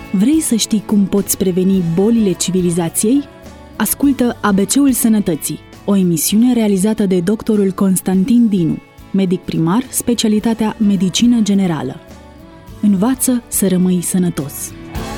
Vrei să știi cum poți preveni bolile civilizației? Ascultă ABC-ul Sănătății, o emisiune realizată de doctorul Constantin Dinu, medic primar, specialitatea Medicină Generală. Învață să rămâi sănătos!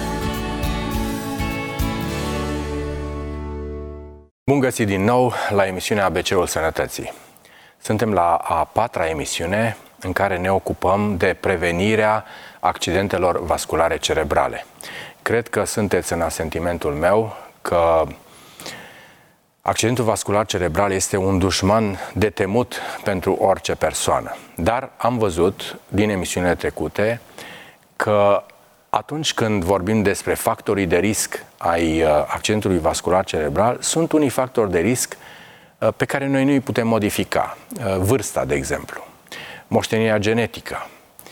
Bun găsit din nou la emisiunea ABC-ul Sănătății. Suntem la a patra emisiune în care ne ocupăm de prevenirea accidentelor vasculare cerebrale. Cred că sunteți în asentimentul meu că accidentul vascular cerebral este un dușman de temut pentru orice persoană. Dar am văzut din emisiunile trecute că atunci când vorbim despre factorii de risc ai accidentului vascular cerebral, sunt unii factori de risc pe care noi nu îi putem modifica. Vârsta, de exemplu, moștenirea genetică,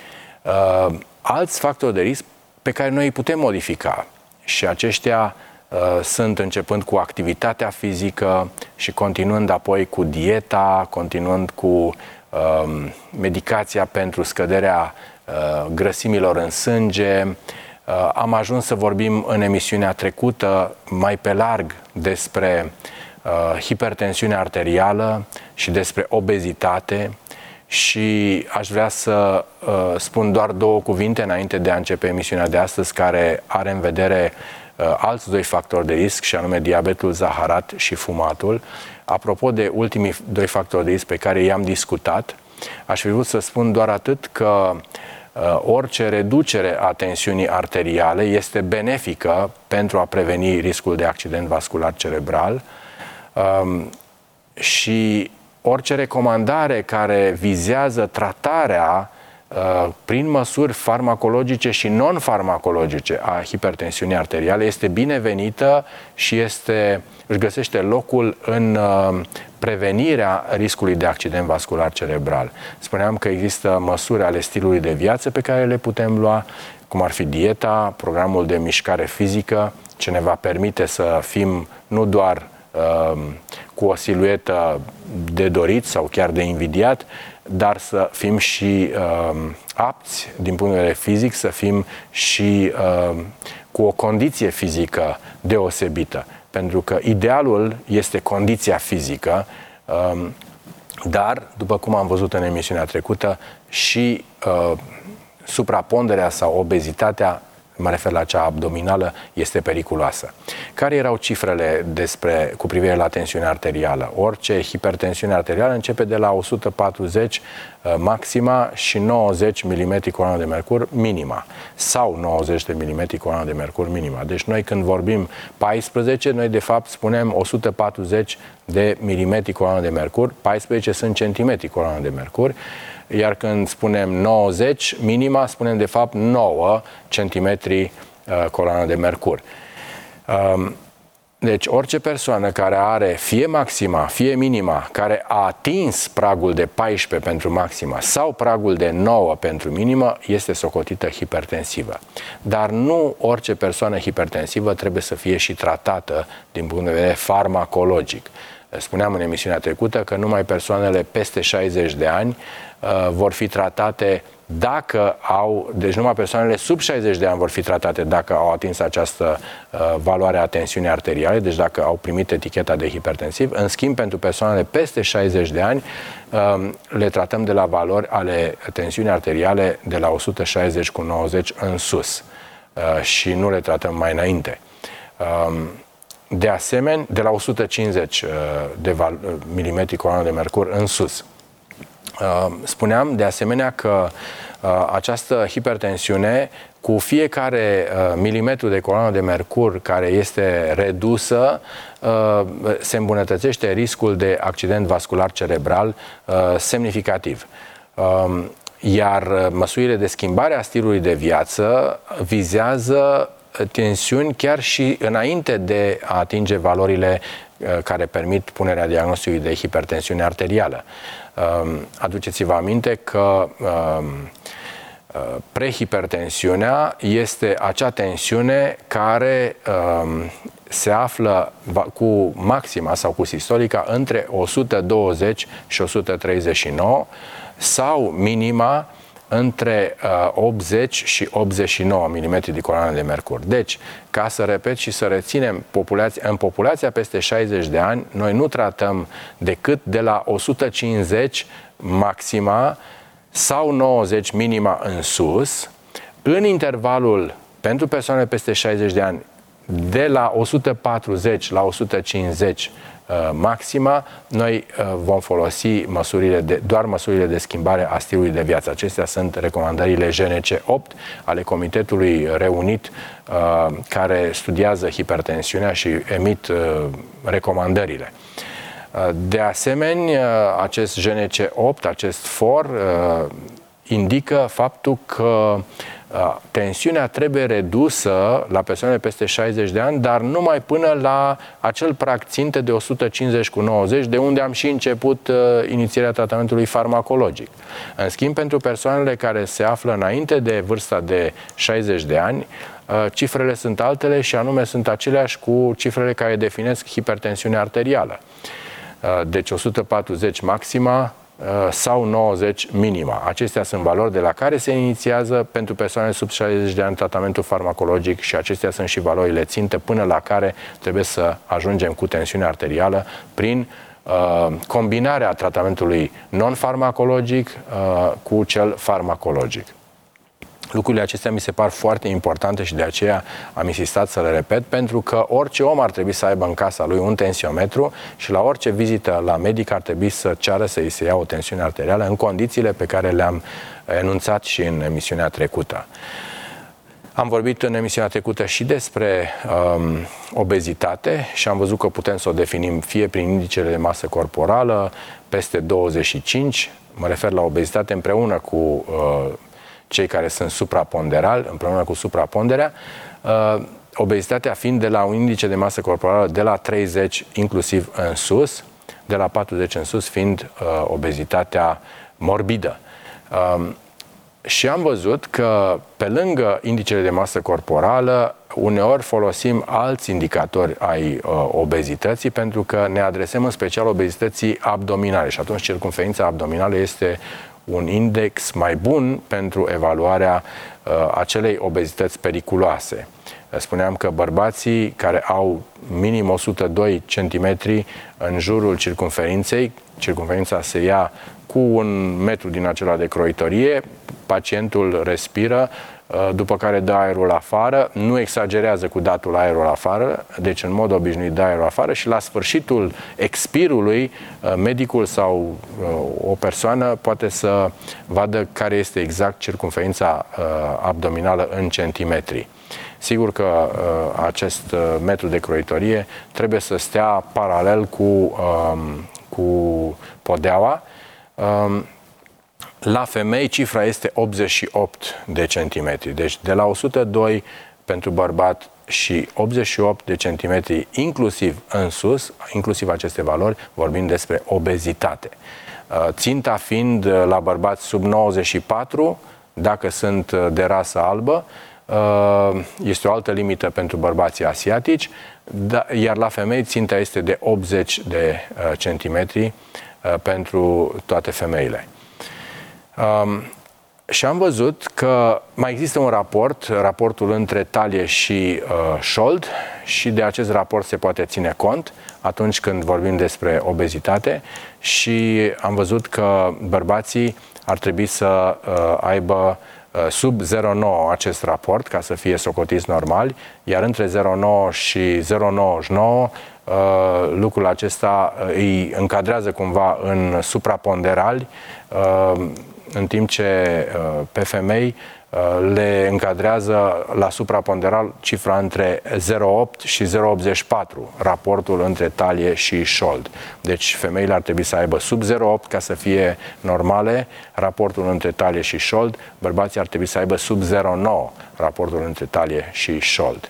alți factori de risc pe care noi îi putem modifica și aceștia sunt începând cu activitatea fizică și continuând apoi cu dieta, continuând cu medicația pentru scăderea grăsimilor în sânge. Am ajuns să vorbim în emisiunea trecută mai pe larg despre hipertensiune arterială și despre obezitate și aș vrea să spun doar două cuvinte înainte de a începe emisiunea de astăzi, care are în vedere alți doi factori de risc, și anume diabetul zaharat și fumatul. Apropo de ultimii doi factori de risc pe care i-am discutat, aș fi vrut să spun doar atât că orice reducere a tensiunii arteriale este benefică pentru a preveni riscul de accident vascular cerebral și orice recomandare care vizează tratarea prin măsuri farmacologice și non-farmacologice a hipertensiunii arteriale este binevenită și își găsește locul în prevenirea riscului de accident vascular cerebral. Spuneam că există măsuri ale stilului de viață pe care le putem lua, cum ar fi dieta, programul de mișcare fizică, ce ne va permite să fim nu doar cu o siluetă de dorit sau chiar de invidiat, dar să fim și apți din punct de vedere fizic, să fim și cu o condiție fizică deosebită. Pentru că idealul este condiția fizică, dar, după cum am văzut în emisiunea trecută, și supraponderea sau obezitatea, mă refer la cea abdominală, este periculoasă. Care erau cifrele cu privire la tensiunea arterială? Orice hipertensiune arterială începe de la 140 maxima și 90 mm coloană de mercur minima, sau 90 de mm coloană de mercur minima. Deci noi când vorbim 14, noi de fapt spunem 140 de mm coloană de mercur, 14 sunt centimetri coloană de mercur, iar când spunem 90 minima, spunem de fapt 9 centimetri coloană de mercur. Deci orice persoană care are fie maxima, fie minima, care a atins pragul de 14 pentru maxima sau pragul de 9 pentru minimă, este socotită hipertensivă. Dar nu orice persoană hipertensivă trebuie să fie și tratată din punct de vedere farmacologic. Spuneam în emisiunea trecută că numai persoanele peste 60 de ani vor fi tratate deci numai persoanele sub 60 de ani vor fi tratate dacă au atins această valoare a tensiunii arteriale, deci dacă au primit eticheta de hipertensiv. În schimb, pentru persoanele peste 60 de ani, le tratăm de la valori ale tensiunii arteriale de la 160 cu 90 în sus și nu le tratăm mai înainte. De asemenea, de la 150 de mm coloană de mercur în sus. Spuneam de asemenea că această hipertensiune, cu fiecare milimetru de coloană de mercur care este redusă, se îmbunătățește riscul de accident vascular cerebral semnificativ. Iar măsurile de schimbare a stilului de viață vizează tensiuni chiar și înainte de a atinge valorile care permit punerea diagnosticului de hipertensiune arterială. Aduceți-vă aminte că prehipertensiunea este acea tensiune care se află cu maxima sau cu sistolica între 120 și 139 sau minima între 80 și 89 mm de coloană de mercur. Deci, ca să repet și să reținem, în populația peste 60 de ani, noi nu tratăm decât de la 150 maxima sau 90 minima în sus, în intervalul pentru persoane peste 60 de ani de la 140 la 150 maxima, noi vom folosi doar măsurile de schimbare a stilului de viață. Acestea sunt recomandările GNC 8 ale Comitetului Reunit care studiază hipertensiunea și emit recomandările. De asemenea, acest GNC 8, acest for, indică faptul că tensiunea trebuie redusă la persoane peste 60 de ani, dar numai până la acel prag țintă de 150/90, de unde am și început inițierea tratamentului farmacologic. În schimb, pentru persoanele care se află înainte de vârsta de 60 de ani, cifrele sunt altele și anume sunt aceleași cu cifrele care definesc hipertensiunea arterială. Deci 140 maxima sau 90 minima. Acestea sunt valori de la care se inițiază pentru persoane sub 60 de ani tratamentul farmacologic și acestea sunt și valorile țintă până la care trebuie să ajungem cu tensiunea arterială prin combinarea tratamentului non-farmacologic cu cel farmacologic. Lucrurile acestea mi se par foarte importante și de aceea am insistat să le repet, pentru că orice om ar trebui să aibă în casa lui un tensiometru și la orice vizită la medic ar trebui să ceară să îi se ia o tensiune arterială în condițiile pe care le-am enunțat și în emisiunea trecută. Am vorbit în emisiunea trecută și despre obezitate și am văzut că putem să o definim fie prin indicele de masă corporală peste 25, mă refer la obezitate împreună cu cei care sunt supraponderali, împreună cu supraponderea, obezitatea fiind de la un indice de masă corporală de la 30 inclusiv în sus, de la 40 în sus fiind obezitatea morbidă. Și am văzut că pe lângă indicele de masă corporală, uneori folosim alți indicatori ai obezității pentru că ne adresăm în special obezității abdominale și atunci circumferința abdominală este un index mai bun pentru evaluarea acelei obezități periculoase. Spuneam că bărbații care au minim 102 cm în jurul circumferinței, circumferința se ia cu 1 metru din acela de croitorie, pacientul respiră, după care dă aerul afară, nu exagerează cu datul aerul afară, deci în mod obișnuit dă aerul afară și la sfârșitul expirului, medicul sau o persoană poate să vadă care este exact circumferința abdominală în centimetri. Sigur că acest metru de croitorie trebuie să stea paralel cu podeaua. La femei cifra este 88 de centimetri, deci de la 102 pentru bărbat și 88 de centimetri inclusiv în sus, inclusiv aceste valori, vorbim despre obezitate. Ținta fiind la bărbați sub 94, dacă sunt de rasă albă, este o altă limită pentru bărbații asiatici, iar la femei ținta este de 80 de centimetri pentru toate femeile. Și am văzut că mai există un raportul între talie și șold și de acest raport se poate ține cont atunci când vorbim despre obezitate și am văzut că bărbații ar trebui să aibă sub 0,9 acest raport ca să fie socotiți normali, iar între 0,9 și 0,99 lucrul acesta îi încadrează cumva în supraponderali, în timp ce pe femei le încadrează la supraponderal cifra între 0,8 și 0,84, raportul între talie și șold. Deci femeile ar trebui să aibă sub 0,8 ca să fie normale, raportul între talie și șold, bărbații ar trebui să aibă sub 0,9, raportul între talie și șold.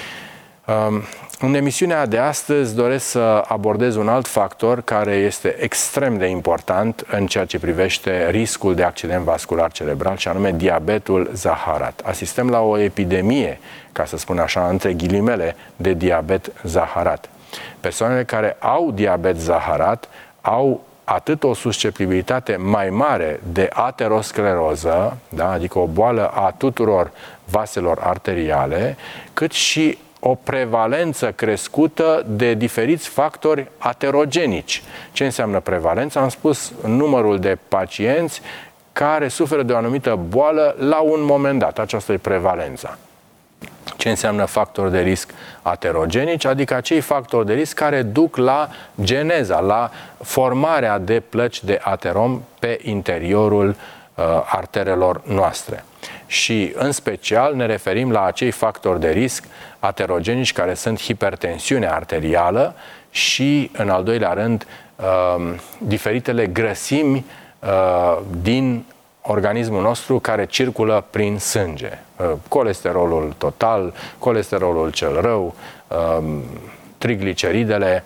În emisiunea de astăzi doresc să abordez un alt factor care este extrem de important în ceea ce privește riscul de accident vascular cerebral și anume diabetul zaharat. Asistăm la o epidemie, ca să spun așa, între ghilimele, de diabet zaharat. Persoanele care au diabet zaharat au atât o susceptibilitate mai mare de ateroscleroză, da? Adică o boală a tuturor vaselor arteriale, cât și o prevalență crescută de diferiți factori aterogenici. Ce înseamnă prevalență? Am spus numărul de pacienți care suferă de o anumită boală la un moment dat. Aceasta e prevalența. Ce înseamnă factori de risc aterogenici? Adică acei factori de risc care duc la geneza, la formarea de plăci de aterom pe interiorul arterelor noastre. Și în special ne referim la acei factori de risc aterogenici care sunt hipertensiunea arterială și, în al doilea rând, diferitele grăsimi din organismul nostru care circulă prin sânge. Colesterolul total, colesterolul cel rău, trigliceridele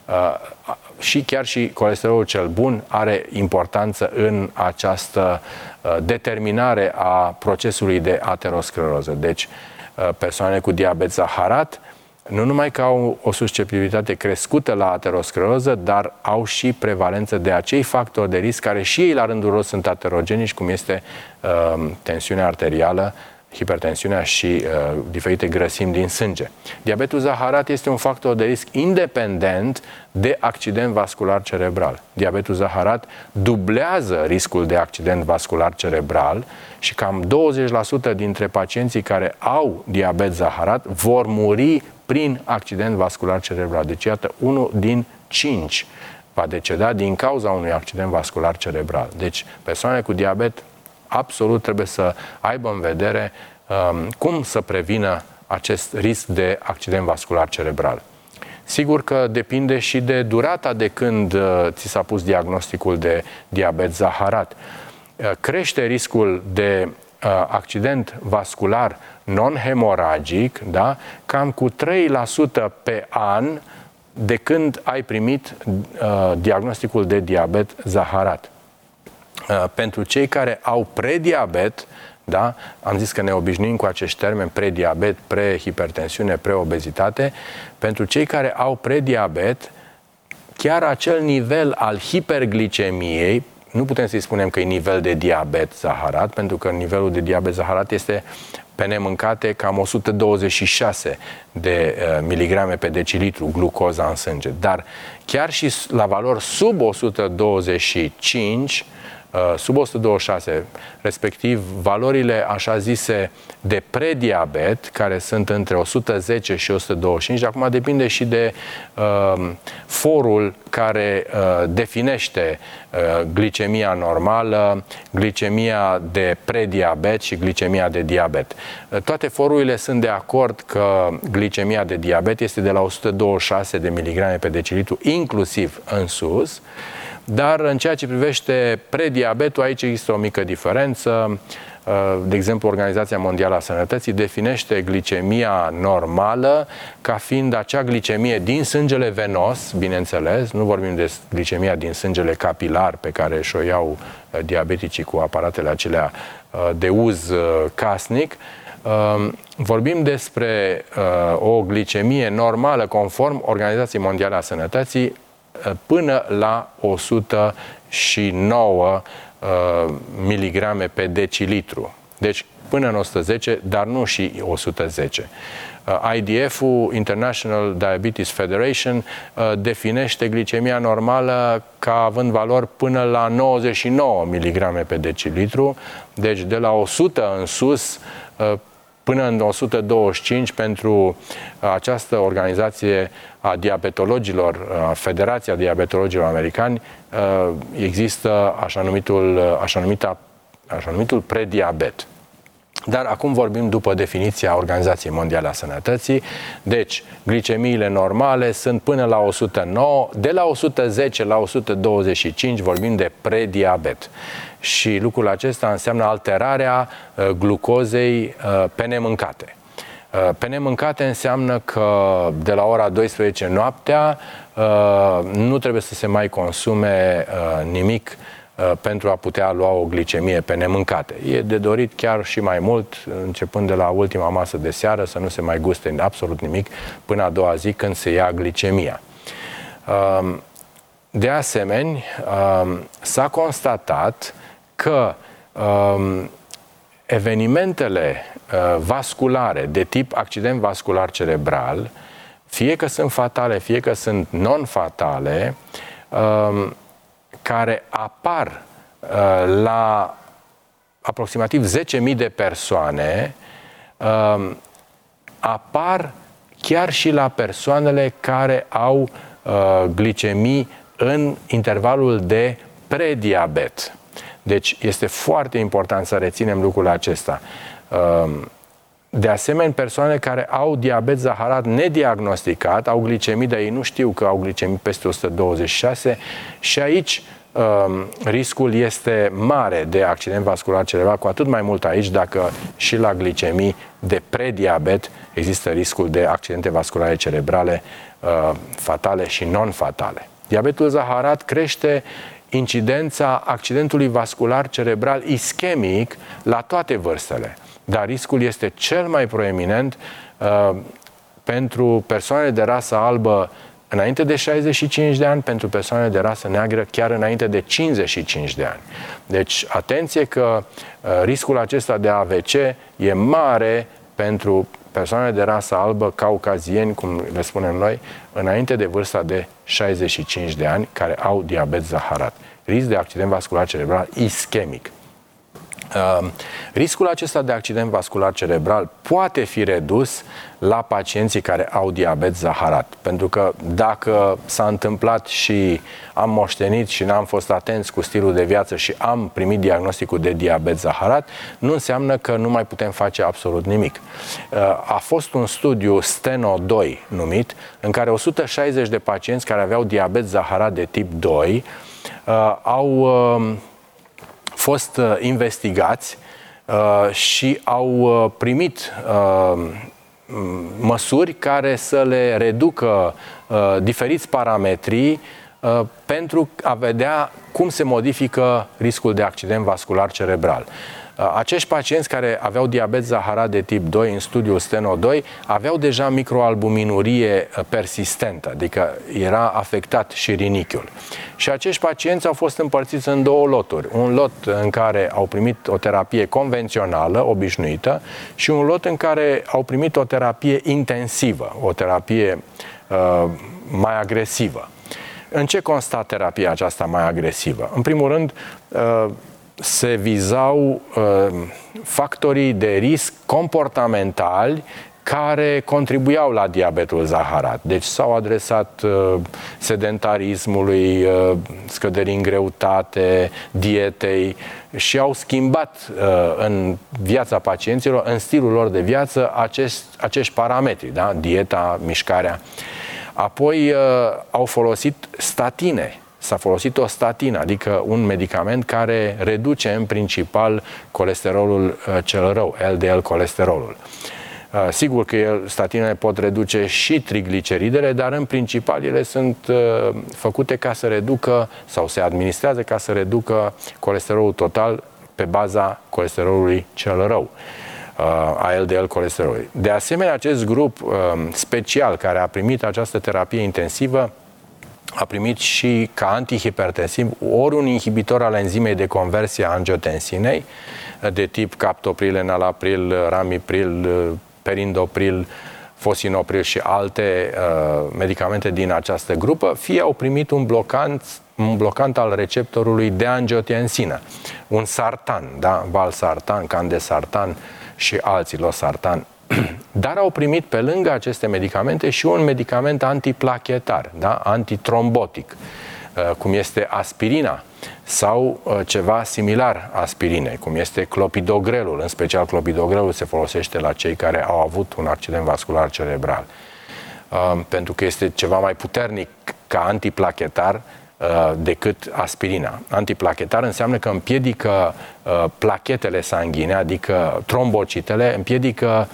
și chiar și colesterolul cel bun are importanță în această determinare a procesului de ateroscleroză. Deci, persoanele cu diabet zaharat nu numai că au o susceptibilitate crescută la ateroscleroză, dar au și prevalență de acei factori de risc care și ei la rândul lor sunt aterogenici, cum este tensiunea arterială, hipertensiunea și diferite grăsimi din sânge. Diabetul zaharat este un factor de risc independent de accident vascular cerebral. Diabetul zaharat dublează riscul de accident vascular cerebral și cam 20% dintre pacienții care au diabet zaharat vor muri prin accident vascular cerebral. Deci, iată, 1 din 5 va deceda din cauza unui accident vascular cerebral. Deci, persoanele cu diabet absolut trebuie să aibă în vedere cum să prevină acest risc de accident vascular cerebral. Sigur că depinde și de durata de când ți s-a pus diagnosticul de diabet zaharat. Crește riscul de accident vascular non-hemoragic, da? Cam cu 3% pe an de când ai primit diagnosticul de diabet zaharat. Pentru cei care au prediabet, da? Am zis că ne obișnuim cu acești termeni, prediabet, prehipertensiune, preobezitate. Pentru cei care au prediabet, chiar acel nivel al hiperglicemiei, nu putem să-i spunem că e nivel de diabet zaharat, pentru că nivelul de diabet zaharat este pe nemâncate cam 126 de miligrame pe decilitru glucoza în sânge. Dar chiar și la valori sub 125, sub 126, respectiv valorile așa zise de prediabet, care sunt între 110 și 125, acum depinde și de forul care definește glicemia normală, glicemia de prediabet și glicemia de diabet. Toate forurile sunt de acord că glicemia de diabet este de la 126 de miligrame pe decilitru, inclusiv în sus. Dar în ceea ce privește prediabetul, aici există o mică diferență. De exemplu, Organizația Mondială a Sănătății definește glicemia normală ca fiind acea glicemie din sângele venos, bineînțeles, nu vorbim de glicemia din sângele capilar pe care și-o iau diabeticii cu aparatele acelea de uz casnic. Vorbim despre o glicemie normală conform Organizației Mondiale a Sănătății până la 109 miligrame pe decilitru. Deci până în 110, dar nu și 110. IDF-ul, International Diabetes Federation, definește glicemia normală ca având valori până la 99 miligrame pe decilitru, deci de la 100 în sus până în 125 pentru această organizație a diabetologilor, Federația Diabetologilor Americani, există așa numitul prediabet. Dar acum vorbim după definiția Organizației Mondiale a Sănătății. Deci, glicemiile normale sunt până la 109, de la 110 la 125 vorbim de prediabet. Și lucrul acesta înseamnă alterarea glucozei pe nemâncate. Pe nemâncate înseamnă că de la ora 12 noaptea nu trebuie să se mai consume nimic pentru a putea lua o glicemie pe nemâncate. E de dorit chiar și mai mult, începând de la ultima masă de seară, să nu se mai guste absolut nimic până a doua zi când se ia glicemia. De asemenea, s-a constatat că evenimentele vasculare de tip accident vascular cerebral, fie că sunt fatale, fie că sunt non-fatale, care apar la aproximativ 10.000 de persoane, apar chiar și la persoanele care au glicemii în intervalul de prediabet. Deci este foarte important să reținem lucrul acesta. De asemenea, persoane care au diabet zaharat nediagnosticat, au glicemii, dar ei nu știu că au glicemii peste 126 și aici riscul este mare de accident vascular cerebral, cu atât mai mult aici dacă și la glicemii de prediabet există riscul de accidente vasculare cerebrale fatale și non-fatale. Diabetul zaharat crește incidența accidentului vascular cerebral ischemic la toate vârstele, dar riscul este cel mai proeminent pentru persoanele de rasă albă înainte de 65 de ani, pentru persoanele de rasă neagră chiar înainte de 55 de ani. Deci, atenție că riscul acesta de AVC e mare pentru persoanele de rasă albă, caucazieni, cum le spunem noi, înainte de vârsta de 65 de ani, care au diabet zaharat. Risc de accident vascular cerebral ischemic. Riscul acesta de accident vascular cerebral poate fi redus la pacienții care au diabet zaharat. Pentru că dacă s-a întâmplat și am moștenit și n-am fost atenți cu stilul de viață și am primit diagnosticul de diabet zaharat, nu înseamnă că nu mai putem face absolut nimic. A fost un studiu STENO-2 numit, în care 160 de pacienți care aveau diabet zaharat de tip 2 au fost investigați și au primit măsuri care să le reducă diferiți parametri pentru a vedea cum se modifică riscul de accident vascular cerebral. Acești pacienți care aveau diabet zaharat de tip 2 în studiul STENO-2 aveau deja microalbuminurie persistentă, adică era afectat și rinichiul. Și acești pacienți au fost împărțiți în două loturi. Un lot în care au primit o terapie convențională, obișnuită, și un lot în care au primit o terapie intensivă, o terapie mai agresivă. În ce consta terapia aceasta mai agresivă? În primul rând, se vizau factorii de risc comportamentali care contribuiau la diabetul zaharat. Deci s-au adresat sedentarismului, scăderii în greutate, dietei și au schimbat în viața pacienților, în stilul lor de viață, acești parametri, da? Dieta, mișcarea. Apoi au folosit statine. S-a folosit o statină, adică un medicament care reduce în principal colesterolul cel rău, LDL colesterolul. Sigur că statinele pot reduce și trigliceridele, dar în principal ele sunt făcute ca să reducă sau se administrează ca să reducă colesterolul total pe baza colesterolului cel rău, a LDL colesterolului. De asemenea, acest grup special care a primit această terapie intensivă a primit și ca antihipertensiv ori un inhibitor al enzimei de conversie a angiotensinei de tip captopril, enalapril, ramipril, perindopril, fosinopril și alte medicamente din această grupă, fie au primit un blocant al receptorului de angiotensină, un sartan, da? Valsartan, candesartan și alții, losartan. Dar au primit pe lângă aceste medicamente și un medicament antiplachetar, da? Antitrombotic, cum este aspirina sau ceva similar aspirinei, cum este clopidogrelul. În special clopidogrelul se folosește la cei care au avut un accident vascular cerebral, pentru că este ceva mai puternic ca antiplachetar decât aspirina. Antiplachetar înseamnă că împiedică plachetele sanguine, adică trombocitele, împiedică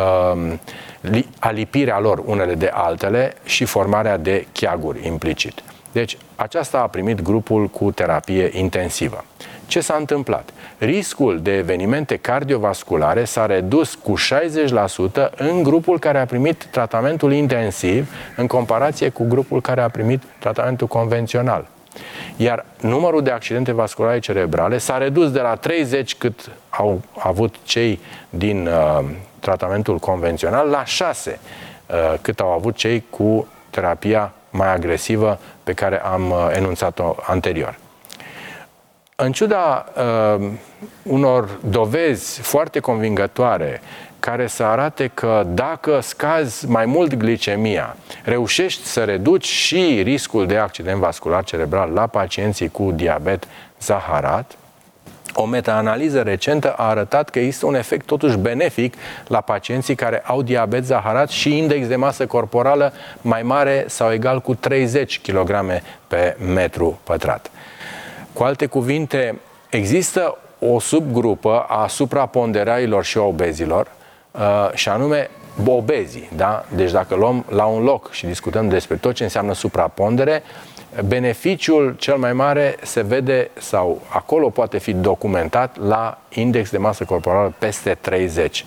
alipirea lor unele de altele și formarea de cheaguri implicit. Deci, aceasta a primit grupul cu terapie intensivă. Ce s-a întâmplat? Riscul de evenimente cardiovasculare s-a redus cu 60% în grupul care a primit tratamentul intensiv în comparație cu grupul care a primit tratamentul convențional. Iar numărul de accidente vasculare cerebrale s-a redus de la 30 cât au avut cei din tratamentul convențional la 6 cât au avut cei cu terapia mai agresivă pe care am enunțat-o anterior. În ciuda unor dovezi foarte convingătoare care să arate că dacă scazi mai mult glicemia, reușești să reduci și riscul de accident vascular cerebral la pacienții cu diabet zaharat, o metaanaliză recentă a arătat că există un efect totuși benefic la pacienții care au diabet zaharat și index de masă corporală mai mare sau egal cu 30 kg pe metru pătrat. Cu alte cuvinte, există o subgrupă a supraponderailor și obezilor, și anume obezii. Da? Deci dacă luăm la un loc și discutăm despre tot ce înseamnă suprapondere, beneficiul cel mai mare se vede sau acolo poate fi documentat la index de masă corporală peste 30.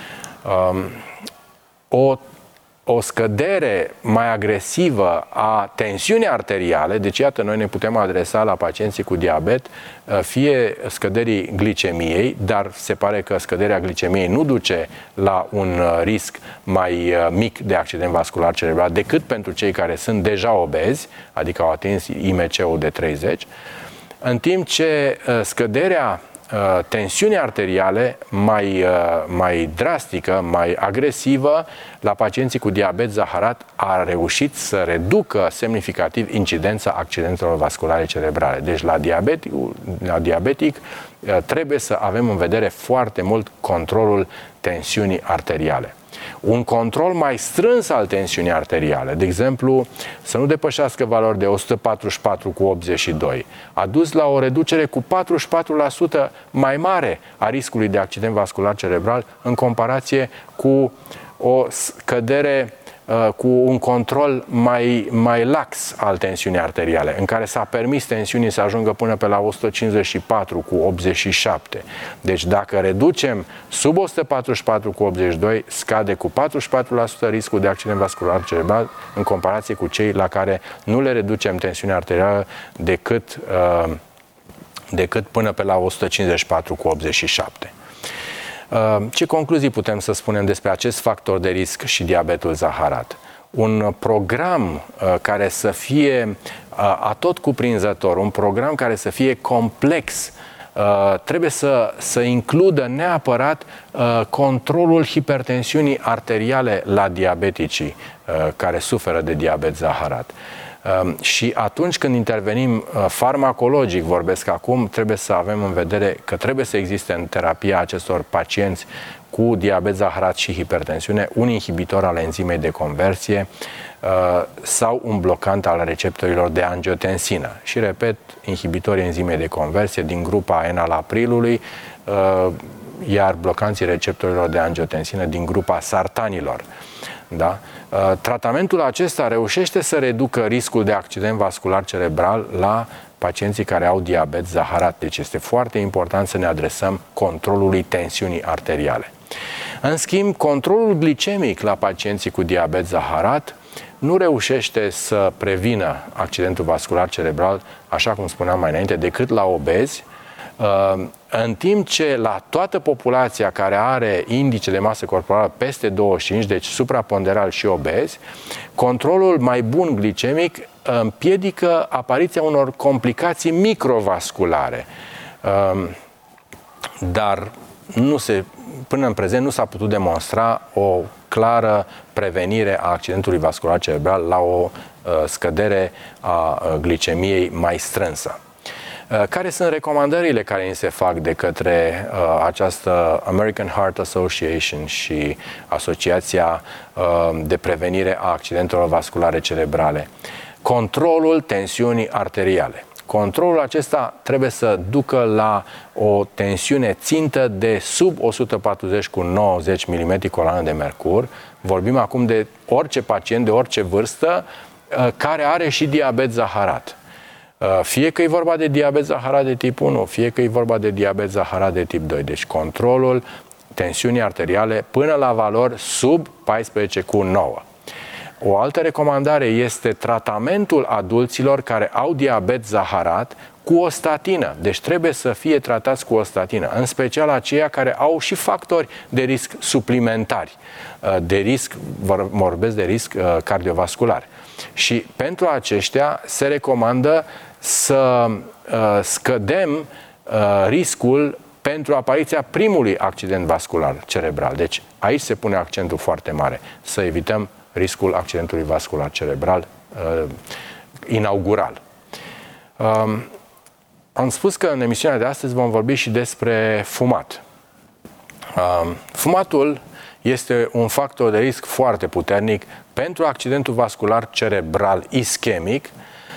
O scădere mai agresivă a tensiunii arteriale, deci iată, noi ne putem adresa la pacienții cu diabet, fie scăderii glicemiei, dar se pare că scăderea glicemiei nu duce la un risc mai mic de accident vascular cerebral decât pentru cei care sunt deja obezi, adică au atins IMC-ul de 30, în timp ce scăderea tensiunii arteriale mai drastică, mai agresivă la pacienții cu diabet zaharat a reușit să reducă semnificativ incidența accidentelor vasculare cerebrale. Deci la diabetic trebuie să avem în vedere foarte mult controlul tensiunii arteriale. Un control mai strâns al tensiunii arteriale, de exemplu, să nu depășească valori de 144 cu 82, a dus la o reducere cu 44% mai mare a riscului de accident vascular cerebral în comparație cu o scădere cu un control mai lax al tensiunii arteriale, în care s-a permis tensiunii să ajungă până pe la 154 cu 87. Deci dacă reducem sub 144 cu 82, scade cu 44% riscul de accident vascular cerebral în comparație cu cei la care nu le reducem tensiunea arterială decât până pe la 154 cu 87. Ce concluzii putem să spunem despre acest factor de risc și diabetul zaharat? Un program care să fie atot cuprinzător, un program care să fie complex, trebuie să includă neapărat controlul hipertensiunii arteriale la diabeticii care suferă de diabet zaharat. Și atunci când intervenim farmacologic, vorbesc acum, trebuie să avem în vedere că trebuie să existe în terapia acestor pacienți cu diabet zaharat și hipertensiune un inhibitor al enzimei de conversie sau un blocant al receptorilor de angiotensină. Și repet, inhibitorii enzimei de conversie din grupa enalaprilului, iar blocanții receptorilor de angiotensină din grupa sartanilor. Da? Tratamentul acesta reușește să reducă riscul de accident vascular cerebral la pacienții care au diabet zaharat. Deci este foarte important să ne adresăm controlului tensiunii arteriale. În schimb, controlul glicemic la pacienții cu diabet zaharat nu reușește să prevină accidentul vascular cerebral, așa cum spuneam mai înainte, decât la obezi, în timp ce la toată populația care are indice de masă corporală peste 25, deci supraponderal și obezi, controlul mai bun glicemic împiedică apariția unor complicații microvasculare. Dar până în prezent nu s-a putut demonstra o clară prevenire a accidentului vascular cerebral la o scădere a glicemiei mai strânsă. Care sunt recomandările care ni se fac de către această American Heart Association și Asociația de Prevenire a Accidentelor Vasculare Cerebrale? Controlul tensiunii arteriale. Controlul acesta trebuie să ducă la o tensiune țintă de sub 140 cu 90 mm coloană de mercur. Vorbim acum de orice pacient de orice vârstă care are și diabet zaharat. Fie că e vorba de diabet zaharat de tip 1, fie că e vorba de diabet zaharat de tip 2. Deci controlul tensiunii arteriale până la valori sub 14 cu 9. O altă recomandare este tratamentul adulților care au diabet zaharat cu o statină. Deci trebuie să fie tratați cu o statină, în special aceia care au și factori de risc suplimentari, vorbesc de risc cardiovascular. Și pentru aceștia se recomandă să scădem riscul pentru apariția primului accident vascular cerebral. Deci aici se pune accentul foarte mare, să evităm riscul accidentului vascular cerebral inaugural. Am spus că în emisiunea de astăzi vom vorbi și despre fumat. Fumatul este un factor de risc foarte puternic pentru accidentul vascular cerebral ischemic,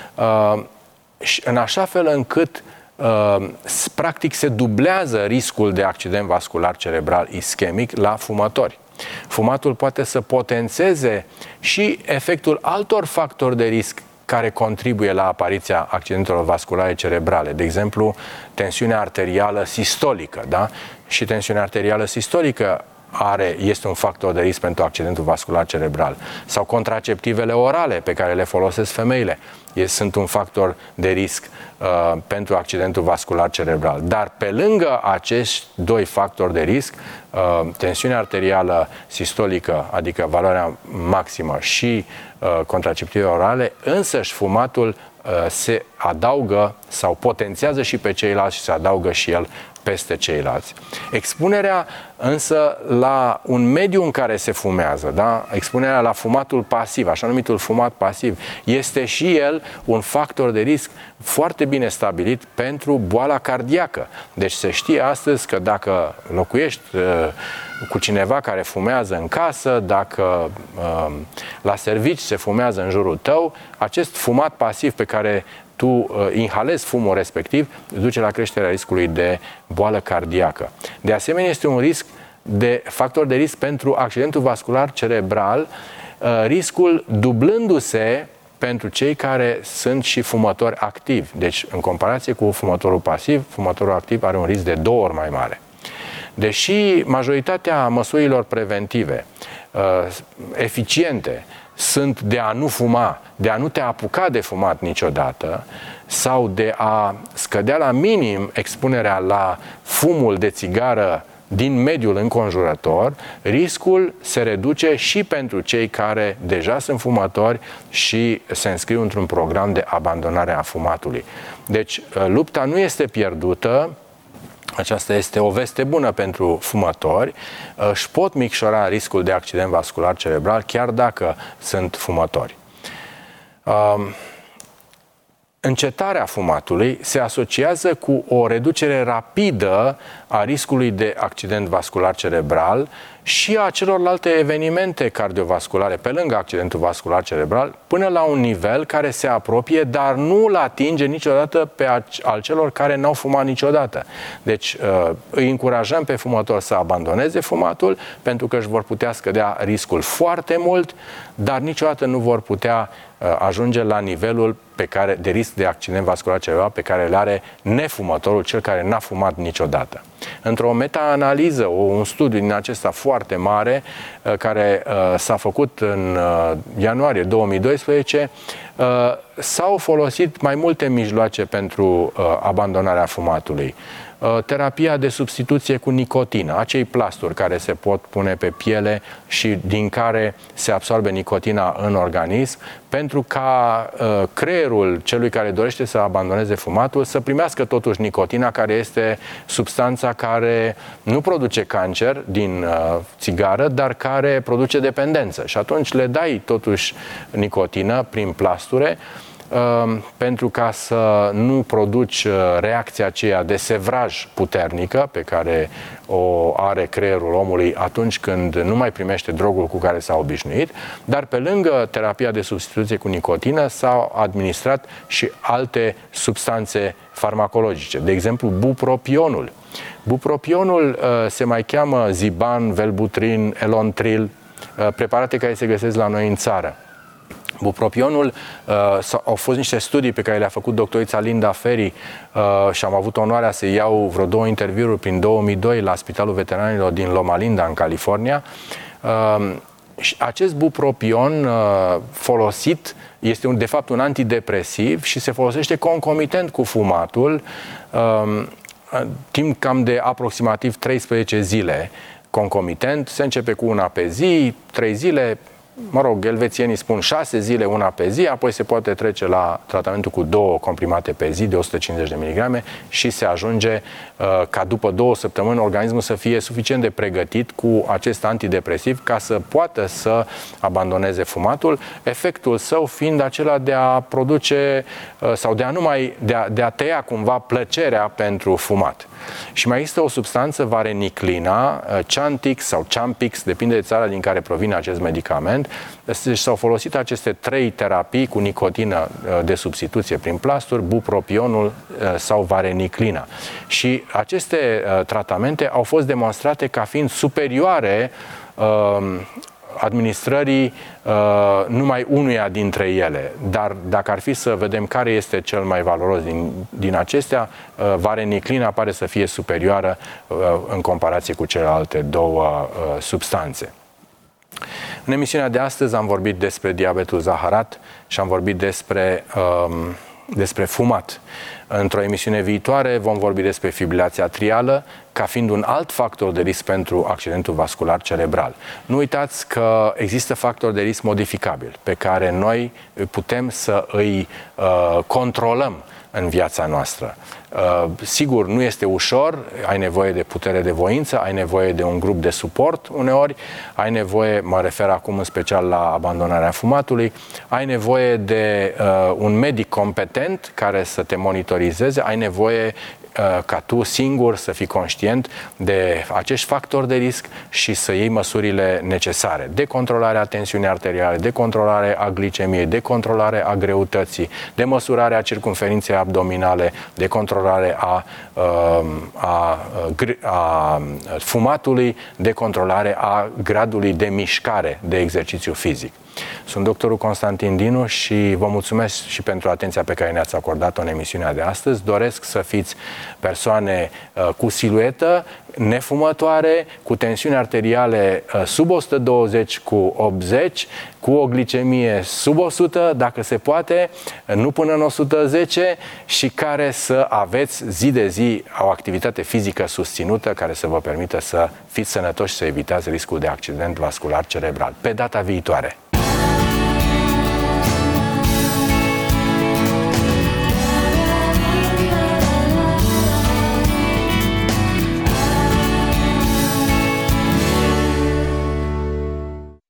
în așa fel încât practic se dublează riscul de accident vascular cerebral ischemic la fumători. Fumatul poate să potențeze și efectul altor factori de risc care contribuie la apariția accidentelor vasculare cerebrale. De exemplu, tensiunea arterială sistolică, da? Și tensiunea arterială sistolică este un factor de risc pentru accidentul vascular cerebral. Sau contraceptivele orale pe care le folosesc femeile sunt un factor de risc pentru accidentul vascular cerebral. Dar pe lângă acești doi factori de risc, tensiunea arterială sistolică, adică valoarea maximă, și contraceptivele orale, însăși fumatul se adaugă sau potențează și pe ceilalți și se adaugă și el peste ceilalți. Expunerea însă la un mediu în care se fumează, da? Expunerea la fumatul pasiv, așa numitul fumat pasiv, este și el un factor de risc foarte bine stabilit pentru boala cardiacă. Deci se știe astăzi că dacă locuiești cu cineva care fumează în casă, dacă la servici se fumează în jurul tău, acest fumat pasiv pe care tu inhalezi fumul respectiv, duce la creșterea riscului de boală cardiacă. De asemenea, este un factor de risc pentru accidentul vascular cerebral, riscul dublându-se pentru cei care sunt și fumători activi. Deci, în comparație cu fumătorul pasiv, fumătorul activ are un risc de 2 ori mai mare. Deși majoritatea măsurilor preventive eficiente sunt de a nu fuma, de a nu te apuca de fumat niciodată sau de a scădea la minim expunerea la fumul de țigară din mediul înconjurător, riscul se reduce și pentru cei care deja sunt fumători și se înscriu într-un program de abandonare a fumatului. Deci, lupta nu este pierdută. Aceasta este o veste bună pentru fumători. Își pot micșora riscul de accident vascular cerebral chiar dacă sunt fumători. Încetarea fumatului se asociază cu o reducere rapidă a riscului de accident vascular cerebral și a celorlalte evenimente cardiovasculare, pe lângă accidentul vascular cerebral, până la un nivel care se apropie, dar nu îl atinge niciodată pe al celor care n-au fumat niciodată. Deci îi încurajăm pe fumători să abandoneze fumatul, pentru că își vor putea scădea riscul foarte mult, dar niciodată nu vor putea ajunge la nivelul de risc de accident vascular cerebral pe care îl are nefumătorul, cel care n-a fumat niciodată. Într-o meta-analiză, un studiu din acesta foarte mare, care s-a făcut în ianuarie 2012, s-au folosit mai multe mijloace pentru abandonarea fumatului. Terapia de substituție cu nicotină, acei plasturi care se pot pune pe piele și din care se absorbe nicotina în organism, pentru ca creierul celui care dorește să abandoneze fumatul să primească totuși nicotina, care este substanța care nu produce cancer din țigară, dar care produce dependență. Și atunci le dai totuși nicotină prin plasture, pentru ca să nu produci reacția aceea de sevraj puternică pe care o are creierul omului atunci când nu mai primește drogul cu care s-a obișnuit, dar pe lângă terapia de substituție cu nicotină s-au administrat și alte substanțe farmacologice, de exemplu bupropionul. Bupropionul se mai cheamă Ziban, Velbutrin, Elontril, preparate care se găsesc la noi în țară. Bupropionul, au fost niște studii pe care le-a făcut doctorița Linda Ferry și am avut onoarea să iau vreo 2 interviuri prin 2002 la Spitalul Veteranilor din Loma Linda, în California. Și acest bupropion folosit este de fapt un antidepresiv și se folosește concomitent cu fumatul timp cam de aproximativ 13 zile concomitent. Se începe cu una pe zi, 3 zile, mă rog, elvețienii spun 6 zile, una pe zi, apoi se poate trece la tratamentul cu 2 comprimate pe zi de 150 de miligrame și se ajunge ca după 2 săptămâni organismul să fie suficient de pregătit cu acest antidepresiv ca să poată să abandoneze fumatul, efectul său fiind acela de a produce sau de a tăia cumva plăcerea pentru fumat. Și mai există o substanță, vareniclina, Chantix sau Champix, depinde de țara din care provine acest medicament. Deci s-au folosit aceste 3 terapii cu nicotină de substituție prin plasturi, bupropionul sau vareniclina. Și aceste tratamente au fost demonstrate ca fiind superioare administrării numai unuia dintre ele. Dar dacă ar fi să vedem care este cel mai valoros din acestea, vareniclina pare să fie superioară în comparație cu celelalte 2 substanțe. În emisiunea de astăzi am vorbit despre diabetul zaharat și am vorbit despre fumat. Într-o emisiune viitoare vom vorbi despre fibrilația atrială ca fiind un alt factor de risc pentru accidentul vascular cerebral. Nu uitați că există factori de risc modificabil pe care noi putem să îi controlăm în viața noastră. Sigur, nu este ușor, ai nevoie de putere de voință, ai nevoie de un grup de suport uneori, ai nevoie, mă refer acum în special la abandonarea fumatului, ai nevoie de un medic competent care să te monitorizeze, ai nevoie ca tu singur să fii conștient de acești factori de risc și să iei măsurile necesare de controlare a tensiunii arteriale, de controlare a glicemiei, de controlare a greutății, de măsurare a circumferinței abdominale, de controlare a fumatului, de controlare a gradului de mișcare, de exercițiu fizic. Sunt doctorul Constantin Dinu și vă mulțumesc și pentru atenția pe care ne-ați acordat-o în emisiunea de astăzi. Doresc să fiți persoane cu siluetă, nefumătoare, cu tensiuni arteriale sub 120 cu 80, cu o glicemie sub 100, dacă se poate, nu până în 110 și care să aveți zi de zi o activitate fizică susținută care să vă permită să fiți sănătoși și să evitați riscul de accident vascular cerebral. Pe data viitoare!